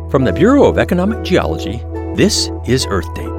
From the Bureau of Economic Geology, this is Earth Date.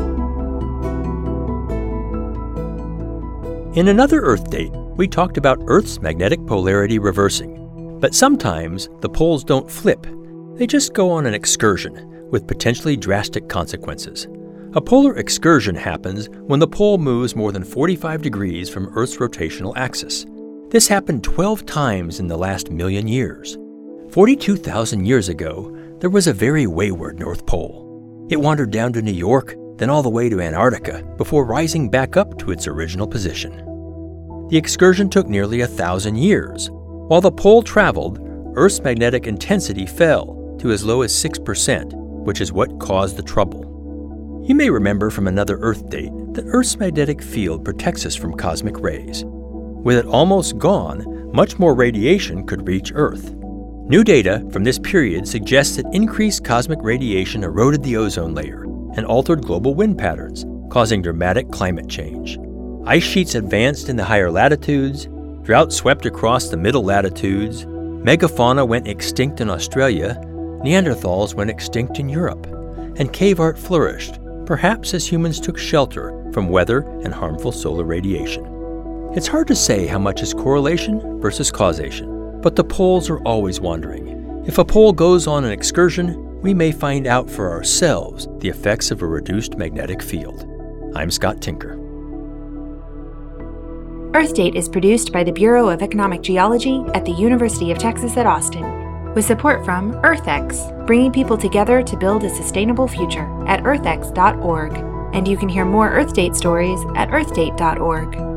In another Earth Date, we talked about Earth's magnetic polarity reversing. But sometimes the poles don't flip. They just go on an excursion with potentially drastic consequences. A polar excursion happens when the pole moves more than 45 degrees from Earth's rotational axis. This happened 12 times in the last million years. 42,000 years ago, there was a very wayward North Pole. It wandered down to New York, then all the way to Antarctica, before rising back up to its original position. The excursion took nearly 1,000 years. While the pole traveled, Earth's magnetic intensity fell to as low as 6%, which is what caused the trouble. You may remember from another Earth Date that Earth's magnetic field protects us from cosmic rays. With it almost gone, much more radiation could reach Earth. New data from this period suggests that increased cosmic radiation eroded the ozone layer and altered global wind patterns, causing dramatic climate change. Ice sheets advanced in the higher latitudes, drought swept across the middle latitudes, megafauna went extinct in Australia, Neanderthals went extinct in Europe, and cave art flourished, perhaps as humans took shelter from weather and harmful solar radiation. It's hard to say how much is correlation versus causation. But the poles are always wandering. If a pole goes on an excursion, we may find out for ourselves the effects of a reduced magnetic field. I'm Scott Tinker. Earth Date is produced by the Bureau of Economic Geology at the University of Texas at Austin, with support from EarthX, bringing people together to build a sustainable future at earthx.org. And you can hear more Earth Date stories at earthdate.org.